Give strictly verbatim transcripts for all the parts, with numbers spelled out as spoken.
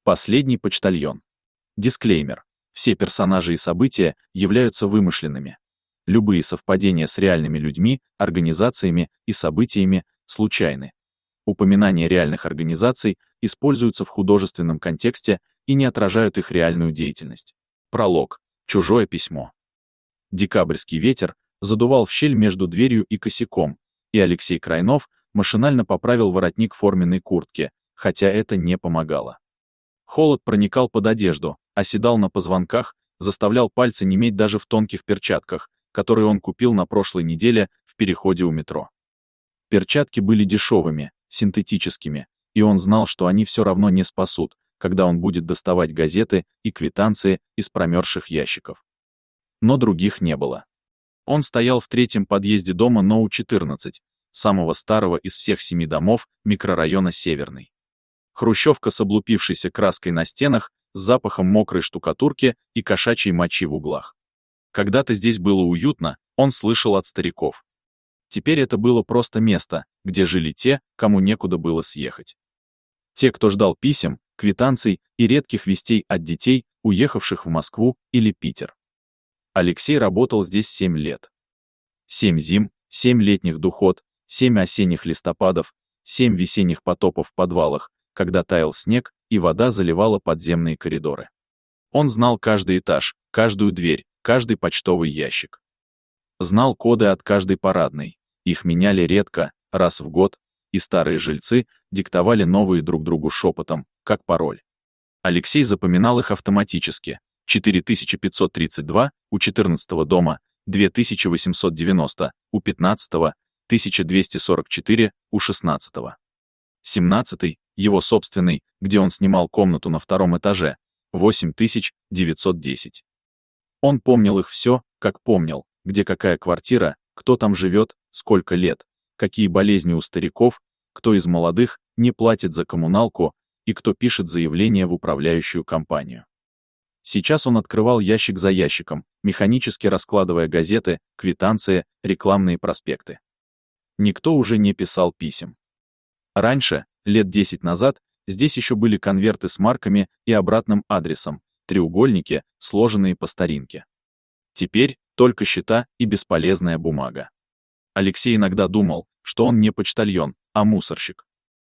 Последний почтальон. Дисклеймер. Все персонажи и события являются вымышленными. Любые совпадения с реальными людьми, организациями и событиями случайны. Упоминания реальных организаций используются в художественном контексте и не отражают их реальную деятельность. Пролог. Чужое письмо. Декабрьский ветер задувал в щель между дверью и косяком, и Алексей Крайнов машинально поправил воротник форменной куртки, хотя это не помогало. Холод проникал под одежду, оседал на позвонках, заставлял пальцы неметь даже в тонких перчатках, которые он купил на прошлой неделе в переходе у метро. Перчатки были дешевыми, синтетическими, и он знал, что они все равно не спасут, когда он будет доставать газеты и квитанции из промерзших ящиков. Но других не было. Он стоял в третьем подъезде дома Ноу четырнадцать, самого старого из всех семи домов микрорайона Северный. Хрущевка с облупившейся краской на стенах, с запахом мокрой штукатурки и кошачьей мочи в углах. Когда-то здесь было уютно, он слышал от стариков. Теперь это было просто место, где жили те, кому некуда было съехать. Те, кто ждал писем, квитанций и редких вестей от детей, уехавших в Москву или Питер. Алексей работал здесь семь лет. Семь зим, семь летних духот, семь осенних листопадов, семь весенних потопов в подвалах, когда таял снег и вода заливала подземные коридоры. Он знал каждый этаж, каждую дверь, каждый почтовый ящик. Знал коды от каждой парадной. Их меняли редко, раз в год, и старые жильцы диктовали новые друг другу шепотом, как пароль. Алексей запоминал их автоматически. четыре тысячи пятьсот тридцать два у четырнадцатого дома, две тысячи восемьсот девяносто у пятнадцатого, тысяча двести сорок четыре у шестнадцатого. семнадцатый, его собственный, где он снимал комнату на втором этаже, восемь тысяч девятьсот десять. Он помнил их все, как помнил, где какая квартира, кто там живет, сколько лет, какие болезни у стариков, кто из молодых не платит за коммуналку и кто пишет заявление в управляющую компанию. Сейчас он открывал ящик за ящиком, механически раскладывая газеты, квитанции, рекламные проспекты. Никто уже не писал писем. Раньше, лет десять назад, здесь еще были конверты с марками и обратным адресом, треугольники, сложенные по старинке. Теперь только счета и бесполезная бумага. Алексей иногда думал, что он не почтальон, а мусорщик.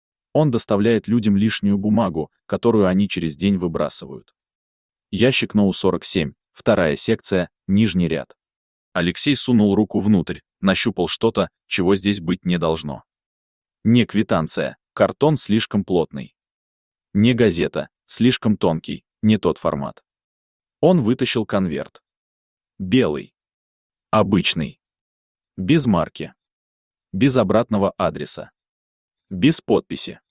Он доставляет людям лишнюю бумагу, которую они через день выбрасывают. Ящик Ноу сорок семь, вторая секция, нижний ряд. Алексей сунул руку внутрь, нащупал что-то, чего здесь быть не должно. Не квитанция, картон слишком плотный. Не газета, слишком тонкий, не тот формат. Он вытащил конверт. Белый. Обычный. Без марки. Без обратного адреса. Без подписи.